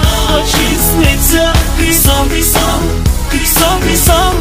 ночи снится песок, песок, песок, песок.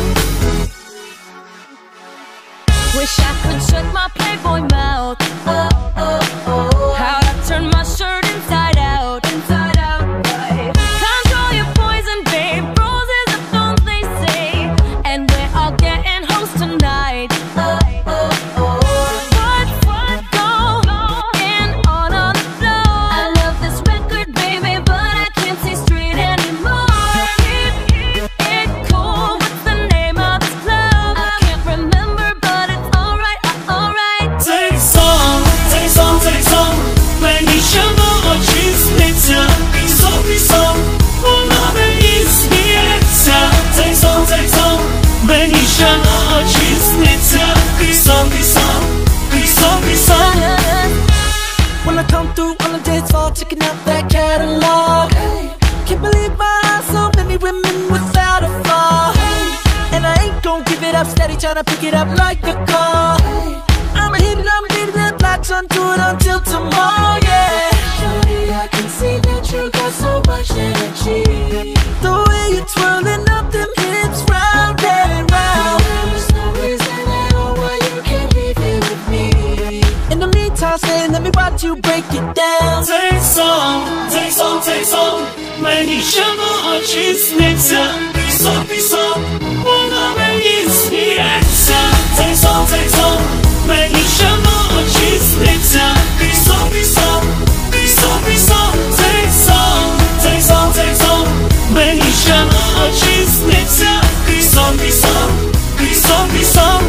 Wish I could shut my playboy mouth. Oh, oh, oh. How'd I turn my shirt inside out, inside out, right? Control your poison, babe. Roses are thorns, they say, and we're all getting hoes tonight. Oh, oh, oh. What's going on the floor? I love this record, baby, but I can't see straight anymore. Keep it cool. What's the name of this club? I can't remember, but it's alright, alright. Take song, take song, take song. When you show ночи снится песок, песок. Oh, love is here. Take song, take song. When you show ночи снится песок, песок, песок, песок. When I come through on the dance floor, checking out that catalog. Can't believe my eyes, so many women without a flaw. And I ain't gon' give it up, steady tryna pick it up like a car. I'ma hit it, I'm beating that latch onto it until tomorrow, yeah. Shorty, I can see that you got so much energy. The way you're twirling up them hips round and round. There's no reason at all why you can't leave here with me. In the meantime, stay, let me watch you break it down. Take song, take song, take song. When you show ночи снится песок, песок. Oh, love is here. Take song, take song. When you show ночи снится песок, песок, песок, песок. Take song, take song, take song. When you show ночи снится песок, песок, песок, песок.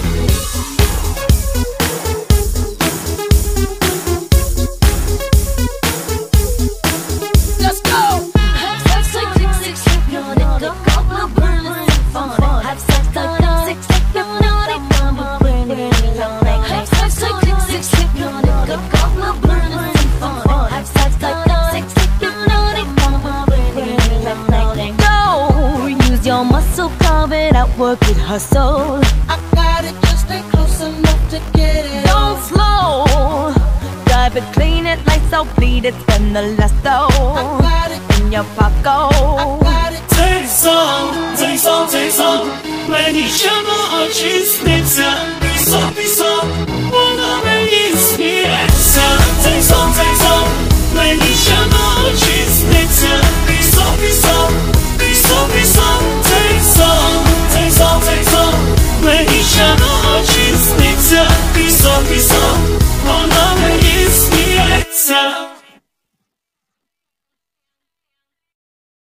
Let's go! Have sex like hypnotic, a couple of burlesque fun. Have sex like hypnotic, have sex like hypnotic, a couple of burlesque fun. Have sex like hypnotic. Go, use your muscle, carve it out, work it, hustle. I got it, just stay close enough to get it. Don't slow, drive it, clean it, lights out, bleed it, spend the last I though got it, in your pocket. I got it. Take song, take song, take song. When you show ночи